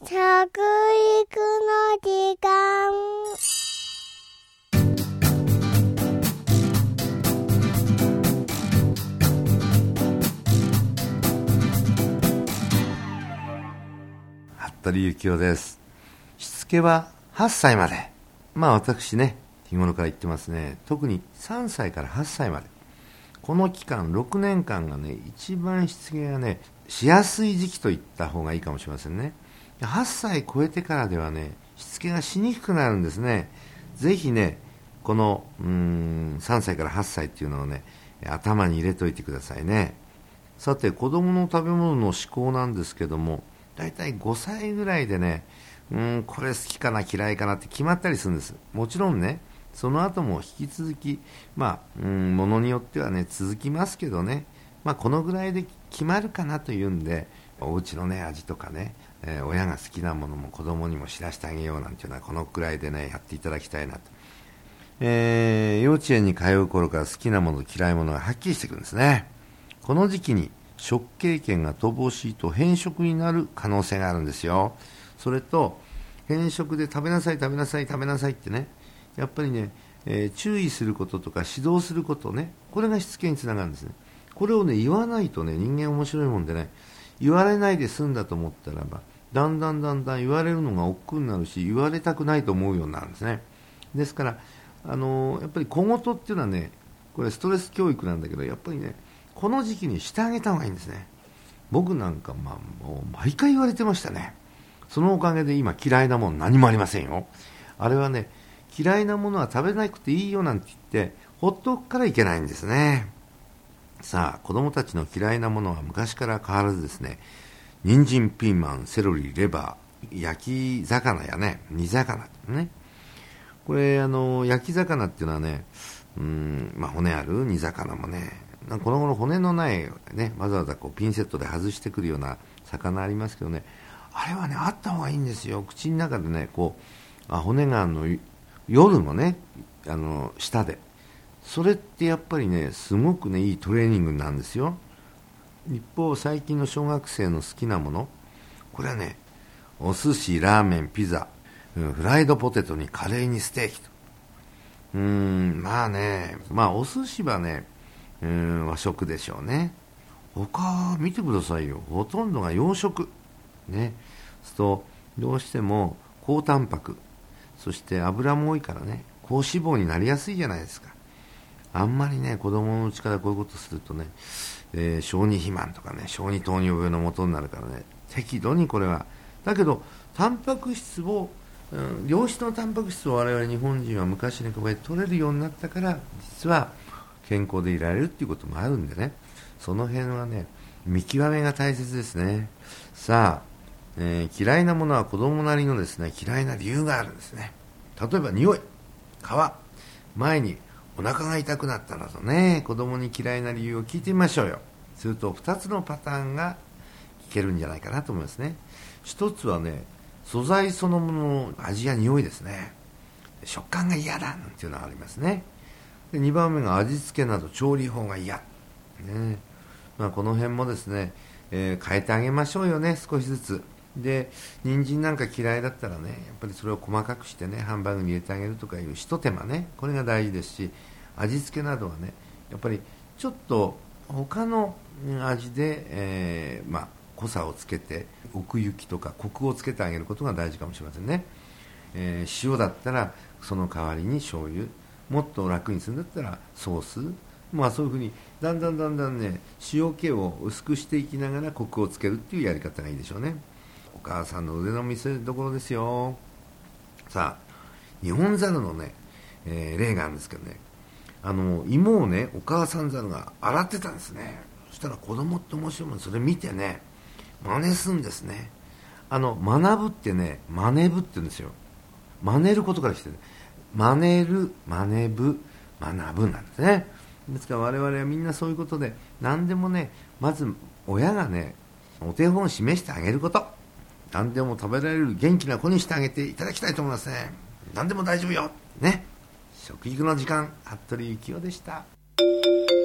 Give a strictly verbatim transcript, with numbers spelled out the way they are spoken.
食育の時間。 服部幸男です。しつけははっさいまで。まあ私ね、日頃から言ってますね。特にさんさいからはっさいまで。この期間、ろくねんかんがね、一番しつけがね、しやすい時期と言った方がいいかもしれませんね。はっさい超えてからではね、しつけがしにくくなるんですね。ぜひね、このうーんさんさいからはっさいっていうのをね、頭に入れといてくださいね。さて、子供の食べ物の嗜好なんですけども、だいたいごさいぐらいでね、うーんこれ好きかな嫌いかなって決まったりするんです。もちろんね、その後も引き続き、まあ、うん、ものによってはね、続きますけどね、まあ、このぐらいで決まるかなというんで、お家のね、味とかね、えー、親が好きなものも子供にも知らせてあげようなんていうのは、このくらいでね、やっていただきたいなと。えー、幼稚園に通う頃から好きなものと嫌いなものがはっきりしてくるんですね。この時期に食経験が乏しいと偏食になる可能性があるんですよ。それと、偏食で食べなさい食べなさい食べなさいってね、やっぱりね、えー、注意することとか指導することね、これがしつけにつながるんですね。これをね、言わないとね、人間面白いもんでね、言われないで済んだと思ったらば、だんだんだんだん言われるのが億劫になるし、言われたくないと思うようになるんですね。ですから、あのー、やっぱり小言っていうのはね、これストレス教育なんだけど、やっぱりね、この時期にしてあげた方がいいんですね。僕なんか、まあ、もう毎回言われてましたね。そのおかげで今嫌いなもの何もありませんよ。あれはね、嫌いなものは食べなくていいよなんて言ってほっとくからいけないんですね。さあ、子供たちの嫌いなものは昔から変わらずですね、人参、ピーマン、セロリ、レバー、焼き魚やね、煮魚とね。これあの焼き魚っていうのはね、うーん、まあ、骨ある煮魚もね、なんかこの頃骨のないね、わざわざこうピンセットで外してくるような魚ありますけどね、あれはね、あった方がいいんですよ。口の中でね、こうあ骨があの夜もね、あの舌で、それってやっぱりね、すごくね、いいトレーニングなんですよ。一方、最近の小学生の好きなもの、これはね、お寿司、ラーメン、ピザ、フライドポテトにカレーにステーキと。うーん、まあね、まあお寿司はね、うーん和食でしょうね。他見てくださいよ。ほとんどが洋食ね。そうどうしても高タンパク、そして油も多いからね、高脂肪になりやすいじゃないですか。あんまりね、子供のうちからこういうことするとね、えー、小児肥満とかね、小児糖尿病の元になるからね、適度にこれは。だけどタンパク質を、うん、良質のタンパク質を我々日本人は昔に比べて取れるようになったから、実は健康でいられるっていうこともあるんでね、その辺はね、見極めが大切ですね。さあ、えー、嫌いなものは子供なりのですね、嫌いな理由があるんですね。例えば匂い、皮、前にお腹が痛くなったなどね、子供に嫌いな理由を聞いてみましょうよ。するとふたつのパターンが聞けるんじゃないかなと思いますね。ひとつはね、素材そのものの味や匂いですね。食感が嫌だなんていうのがありますね。でにばんめが味付けなど調理法が嫌、ね。まあ、この辺もですね、えー、変えてあげましょうよね、少しずつ。で、人参なんか嫌いだったらね、やっぱりそれを細かくしてね、ハンバーグに入れてあげるとかいう一手間ね、これが大事ですし、味付けなどはね、やっぱりちょっと他の味で、えー、まあ濃さをつけて、奥行きとかコクをつけてあげることが大事かもしれませんね。えー、塩だったらその代わりに醤油、もっと楽にするんだったらソース、まあそういうふうにだんだんだんだんね、塩気を薄くしていきながらコクをつけるっていうやり方がいいでしょうね。お母さんの腕の見せ所ですよ。さあ、日本猿のね、えー、例があるんですけどね、あの芋をね、お母さん猿が洗ってたんですね。そしたら子供って面白いもん、それ見てね、真似するんですね。あの学ぶってね、真似ぶって言うんですよ。真似ることからしてね、真似る、真似ぶ、学ぶなんですね。ですから我々はみんなそういうことで、何でもね、まず親がね、お手本を示してあげること、何でも食べられる元気な子にしてあげていただきたいと思いますね。何でも大丈夫よね。食育の時間、服部幸男でした。